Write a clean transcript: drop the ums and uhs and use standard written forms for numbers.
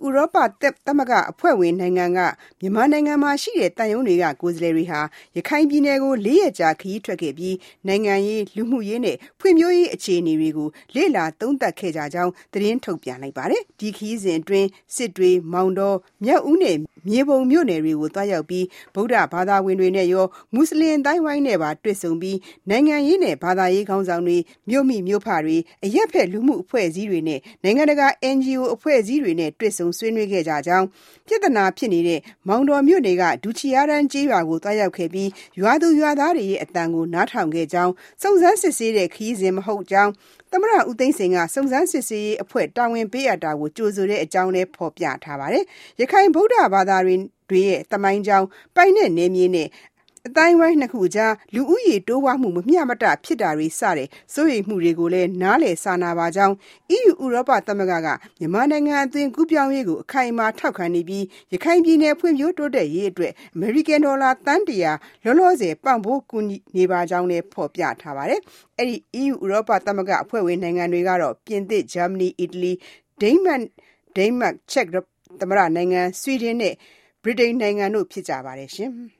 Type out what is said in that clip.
ဥရောပသမဂ္ဂအဖွဲ့ဝင်နိုင်ငံကမြန်မာနိုင်ငံမှာရှိတဲ့တန်ယုံတွေကကိုယ်စားလှယ်တွေဟာရခိုင်ပြည်နယ်ကို4ရက်ကြာခရီးထွက်ခဲ့ပြီးနိုင်ငံရေးလူမှုရေးနဲ့ဖွံ့ဖြိုးရေးအခြေအနေတွေကိုလေ့လာသုံးသပ်ခဲ့ကြကြောင်းသတင်းထုတ်ပြန်လိုက်ပါတယ်။ဒီခရီးစဉ်အတွင်းစစ်တွေမောင်တောမြောက်ဦးနဲ့မြေပုံမြို့နယ်တွေကိုတွားရောက်ပြီးဗုဒ္ဓဘာသာဝင်တွေနဲ့ရောမွတ်စလင်တိုင်းဝိုင်းနဲ့ပါတွေ့ဆုံပြီးနိုင်ငံရေးနဲ့ဘာသာရေးခေါင်းဆောင်တွေမြို့မိမြို့ဖတွေအရက်ဖက်လူမှုအဖွဲ့အစည်းတွေနဲ့နိုင်ငံတကာ NGO အဖွဲ့အစည်းတွေနဲ့တွေ့ဆုံဆွေးနွေးခဲ့ကြကြောင်းပြဿနာဖြစ်နေတဲ့မောင်တော်မြို့နယ်ကဒူချီယာရန်ကျေးရွာကိုတွားရောက်ခဲ့ပြီးရွာသူရွာသားတွေရဲ့အတန်ကိုနားထောင်ခဲ့ကြောင်းစုံစမ်းစစ်ဆေးတဲ့ခရီးစဉ်မဟုတ်ကြောင်းသမ္မတဦးသိန်းစိန်ကစုံစမ်းစစ်ဆေးရေးအဖွဲ့တာဝန်ပေးအပ်တာကိုကြိုဆိုတဲ့အကြောင်းလည်းဖော်ပြထားပါတယ်။ရခိုင်ဗုဒ္ဓဘာသာတွေရဲ့သမိုင်းကြောင်းပိုင်တဲ့နယ်မြေနဲ့အတိုင်းဝိုင်းနှစ်ခုကြားလူဦးရေတိုးပွားမှုမမျှမတဖြစ်တာတွေစတဲ့စိုးရိမ်မှုတွေကိုလည်းနားလည်စာနာပါကြောင်း EU ဥရောပသမဂ္ဂကမြန်မာနိုင်ငံအသွင်ကူးပြောင်းရေးကိုအခိုင်အမာထောက်ခံနေပြီးရခိုင်ပြည်နယ်ဖွံ့ဖြိုးတိုးတက်ရေးအတွက်အမေရိကန်ဒေါ်လာတန်100လောလောဆယ်ပံ့ပိုးကူညီနေပါကြောင်းလည်းဖော်ပြထားပါတယ်။အဲ့ဒီ EU ဥရောပသမဂ္ဂအဖွဲ့ဝင်နိုင်ငံတွေကတော့ပြင်သစ်၊ဂျာမနီ၊အီတလီ၊ဒိန်းမတ်၊ချက်သမ္မတနိုင်ငံ၊ဆွီဒင်နဲ့ဗြိတိန်နိုင်ငံတို့ဖြစ်ကြပါတယ်ရှင်။